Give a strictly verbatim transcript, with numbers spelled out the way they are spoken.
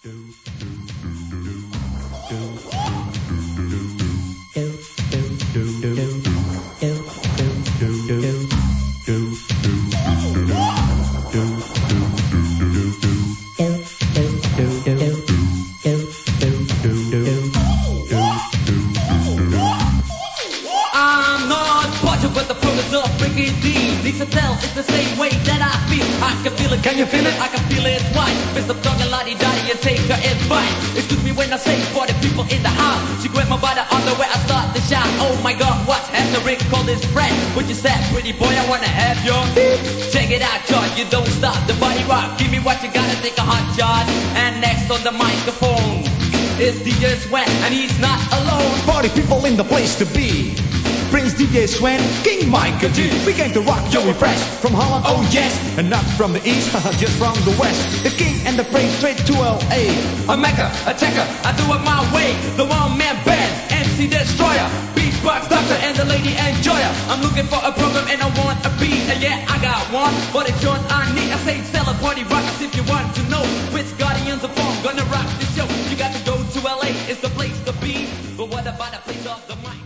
I'm not partial, but the progress of Ricky D. Lisa tells it's the same way that I feel. I can feel it, can you feel it? I can feel it, why? Mister Talking lottie-dottie and take her advice. Excuse me when I say for the people in the house. She grabbed my by the underwear, I start to shout. Oh my God, what's happening? Rick called his friend. What you said, pretty boy, I wanna have your check it out, George, you don't stop the body rock. Give me what you gotta, take a hot shot. And next on the microphone is D J Swen, and he's not alone. Party people in the place to be. Prince D J Swen, King Micah G. We came to rock, Joey Fresh from Holland, oh yes, and not from the east, just from the west. The king and the prince straight to L A. A Mecca, a checker, I do it my way. The one-man band, M C Destroyer, Beatbox Doctor, and the lady Enjoyer. I'm looking for a program and I want a beat, and yeah, I got one, but it's yours I need. I say sell a party rockers if you want to know which Guardians of Form gonna rock the show. You got to go to L A, it's the place to be. But what about the place of the mic?